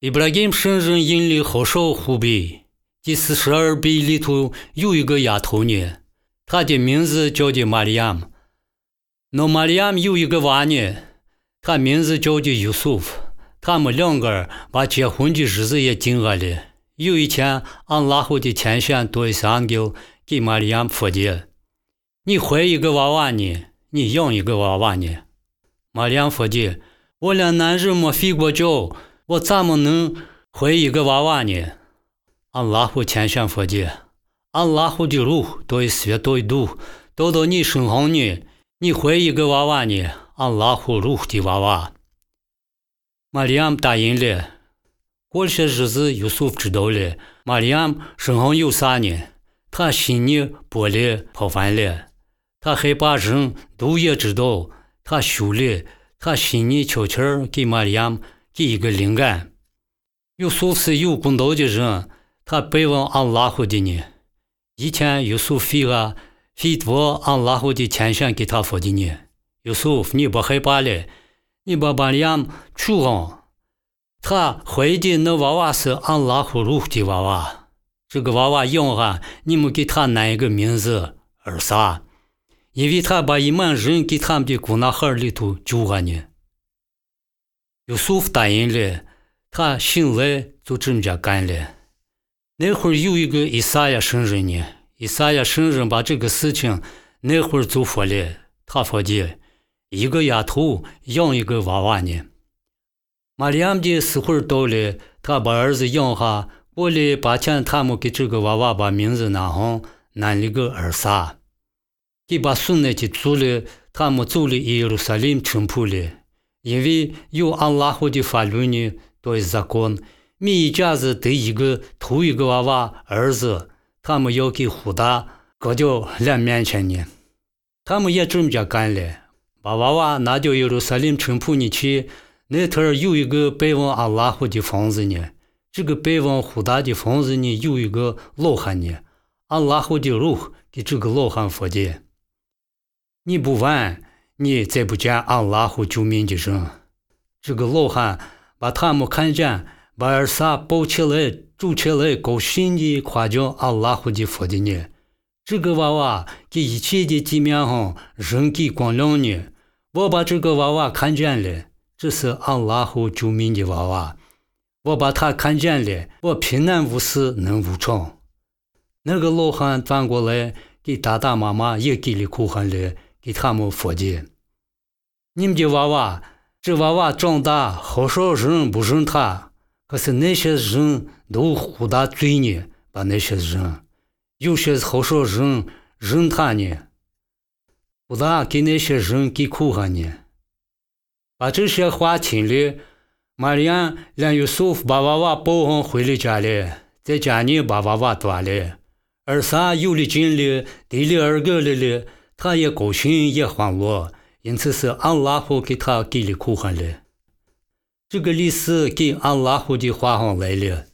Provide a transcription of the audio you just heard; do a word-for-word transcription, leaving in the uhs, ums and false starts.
伊布拉金圣人引领后手湖北，第四十二辈里头有一个丫头呢，她的名字叫做玛利亚姆。那玛利亚姆有一个娃呢，她名字叫做尤素夫。他们两个人把结婚的日子也定下了。有一天，安拉后的天选多一三个给玛利亚姆说的：“你怀一个娃娃呢，你养一个娃娃呢。”玛利亚姆说的：“我连男人没睡过觉，我怎么能怀一个娃娃呢？”安拉后天选说的：“安拉后的路多一些多一度，到到你身上呢，你怀一个娃娃呢，安拉后路的娃娃。”玛利亚姆答应了。过了些日子，尤素夫知道了玛利亚姆身上有啥呢？他心里玻璃破翻了，他害怕人都也知道，他羞了，他心里悄悄给玛利亚姆给一个灵感。尤素夫是有公道的人，他拜望安拉后的呢。一天，尤素夫飞啊飞到安拉后的天选给他说的呢：“尤素夫，你不害怕了？你把玛利亚姆娶上。他怀的那娃娃是安拉呼噜的娃娃，这个娃娃养下，你们给他拿一个名字儿撒，因为他把一满人给他们的姑娘孩里头救下呢。”尤素夫答应了，他醒来就这么着干了。那会儿有一个以赛亚圣人呢，以赛亚圣人把这个事情那会儿就说了，他说的一个丫头养一个娃娃呢。玛利亚姆的时候到了，他把儿子养下，过了八天，他们给这个娃娃把名字拿上，拿了个儿撒，给把孙子做了，他们走了耶路撒冷城堡了。因为有安拉后的法律呢，对zakon，每一家子得一个头一个娃娃儿子，他们要给胡大搁掉两面前呢。他们也这么着干了，把娃娃拿到耶路撒冷城堡里去。那头儿有一个拜望安拉后的房子呢，这个拜望胡大的房子呢，有一个老汉呢，安拉后的路给这个老汉说的：“你不问，你再不见安拉后救命的人。”这个老汉把他们看见，把儿撒抱起来，走起来，高兴的夸奖安拉后的说的呢：“这个娃娃给一切的地面上人给光亮呢，我把这个娃娃看见了。这是安拉后救命的娃娃，我把他看见了，我平安无事能无常。”那个老汉转过来给爸爸妈妈也给了口喊了，给他们说的：“你们的娃娃，这娃娃长大，好少人不认他，可是那些人都胡大罪呢，把那些人，有些好少人认他呢，胡大给那些人给口喊呢。”把这些话听了，玛利亚连尤素夫把娃娃抱上回了家了，在家里把娃娃端了，儿撒有了劲了，得了二个了了，他也高兴也欢乐，因此是安拉后给他给了口喊了。这个历史给安拉后的话上来了。